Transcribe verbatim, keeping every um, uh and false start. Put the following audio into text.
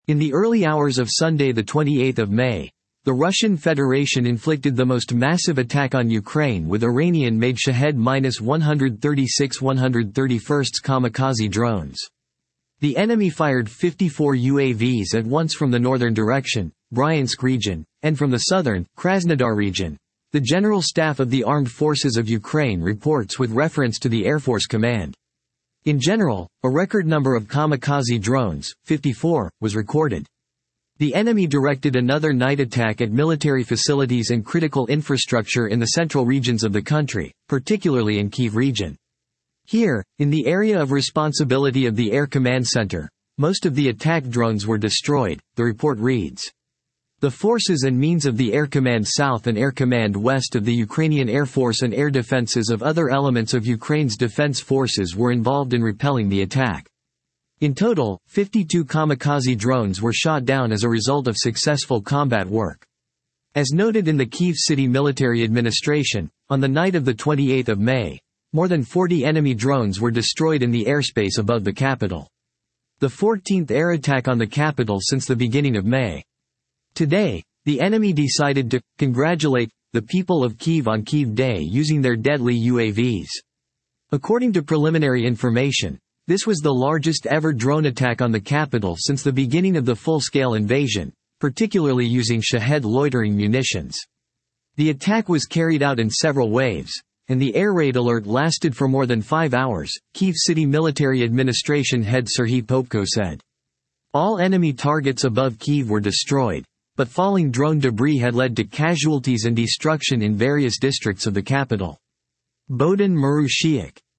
In the early hours of Sunday the twenty-eighth of May, the Russian Federation inflicted the most massive attack on Ukraine with Iranian-made Shahed one thirty-six one thirty-first kamikaze drones. The enemy fired fifty-four U A Vs at once from the northern direction, Bryansk region, and from the southern, Krasnodar region. The General Staff of the Armed Forces of Ukraine reports with reference to the Air Force Command. In general, a record number of kamikaze drones, fifty-four, was recorded. The enemy directed another night attack at military facilities and critical infrastructure in the central regions of the country, particularly in Kyiv region. Here, in the area of responsibility of the Air Command Center, most of the attack drones were destroyed, the report reads. The forces and means of the Air Command South and Air Command West of the Ukrainian Air Force and air defenses of other elements of Ukraine's defense forces were involved in repelling the attack. In total, fifty-two kamikaze drones were shot down as a result of successful combat work. As noted in the Kyiv City Military Administration, on the night of the twenty-eighth of May, more than forty enemy drones were destroyed in the airspace above the capital. The fourteenth air attack on the capital since the beginning of May. Today, the enemy decided to congratulate the people of Kyiv on Kyiv Day using their deadly U A Vs. According to preliminary information, this was the largest ever drone attack on the capital since the beginning of the full-scale invasion, particularly using Shahed loitering munitions. The attack was carried out in several waves, and the air raid alert lasted for more than five hours, Kyiv City Military Administration head Serhiy Popko said. All enemy targets above Kyiv were destroyed, but falling drone debris had led to casualties and destruction in various districts of the capital. Bohdan Marushiuk,